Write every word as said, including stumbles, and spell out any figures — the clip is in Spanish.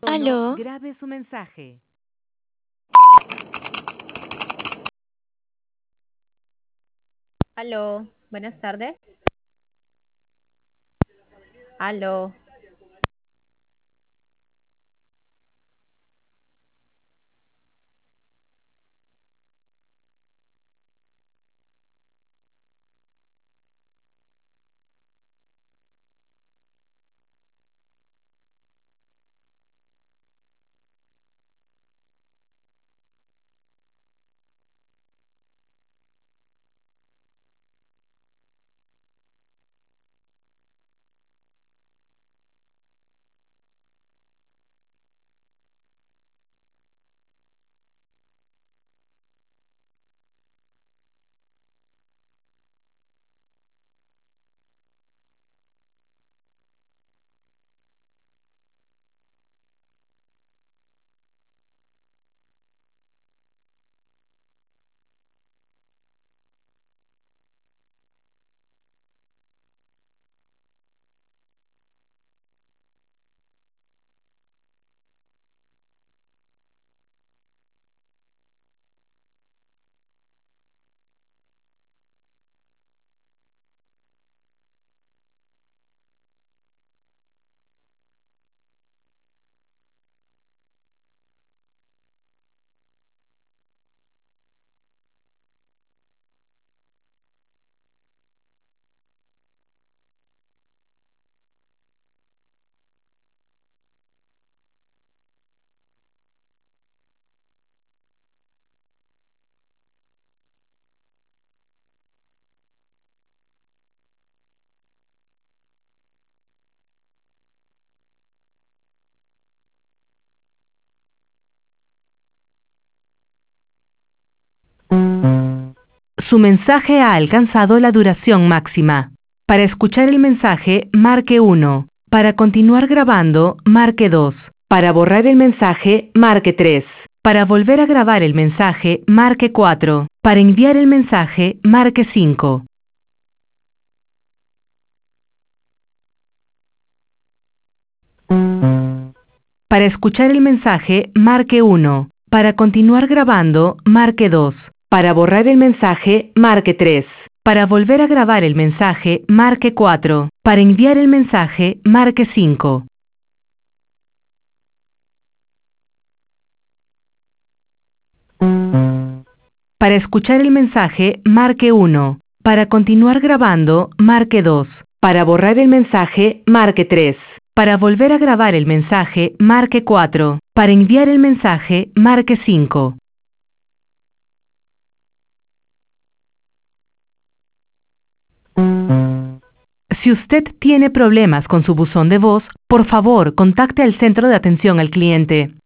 Aló, Grabe su mensaje. aló, buenas tardes. Aló, Su mensaje ha alcanzado la duración máxima. Para escuchar el mensaje, marque uno. Para continuar grabando, marque dos. Para borrar el mensaje, marque tres. Para volver a grabar el mensaje, marque cuatro. Para enviar el mensaje, marque cinco. Para escuchar el mensaje, marque uno. Para continuar grabando, marque dos. Para borrar el mensaje, marque tres. Para volver a grabar el mensaje, marque cuatro. Para enviar el mensaje, marque cinco. Para escuchar el mensaje, marque uno. Para continuar grabando, marque dos. Para borrar el mensaje, marque tres. Para volver a grabar el mensaje, marque cuatro. Para enviar el mensaje, marque cinco. Si usted tiene problemas con su buzón de voz, por favor, contacte al centro de atención al cliente.